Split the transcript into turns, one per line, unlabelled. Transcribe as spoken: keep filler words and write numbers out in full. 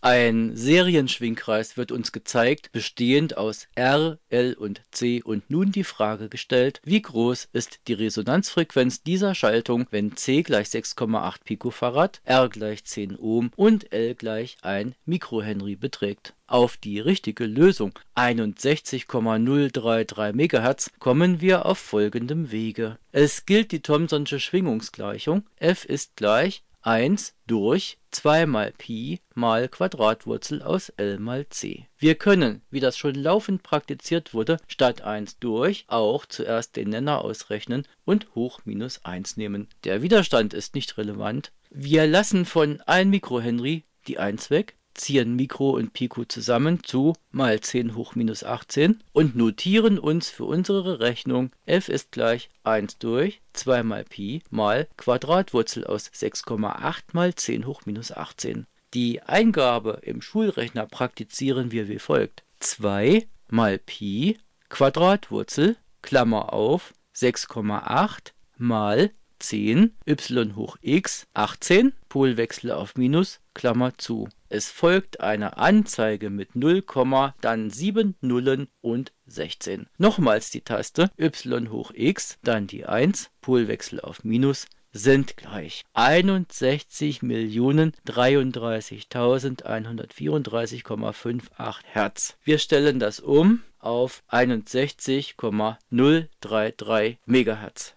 Ein Serienschwingkreis wird uns gezeigt, bestehend aus R, L und C, und nun die Frage gestellt, wie groß ist die Resonanzfrequenz dieser Schaltung, wenn C gleich sechs Komma acht Picofarad, R gleich zehn Ohm und L gleich ein Mikrohenry beträgt. Auf die richtige Lösung einundsechzig Komma null drei drei Megahertz kommen wir auf folgendem Wege. Es gilt die Thomsonsche Schwingungsgleichung, F ist gleich eins durch zwei mal Pi mal Quadratwurzel aus L mal C. Wir können, wie das schon laufend praktiziert wurde, statt eins durch auch zuerst den Nenner ausrechnen und hoch minus eins nehmen. Der Widerstand ist nicht relevant. Wir lassen von ein Mikrohenry die eins weg, ziehen Mikro und Pico zusammen zu mal zehn hoch minus achtzehn und notieren uns für unsere Rechnung, F ist gleich eins durch zwei mal Pi mal Quadratwurzel aus sechs Komma acht mal zehn hoch minus achtzehn. Die Eingabe im Schulrechner praktizieren wir wie folgt: zwei mal Pi Quadratwurzel, Klammer auf, sechs Komma acht mal zehn, y hoch x, achtzehn, Polwechsel auf Minus, Klammer zu. Es folgt eine Anzeige mit null, dann sieben Nullen und sechzehn. Nochmals die Taste y hoch x, dann die eins, Polwechsel auf Minus, sind gleich einundsechzig Millionen dreiunddreißigtausendeinhundertvierunddreißig Komma achtundfünfzig Hertz. Wir stellen das um auf einundsechzig Komma null drei drei Megahertz.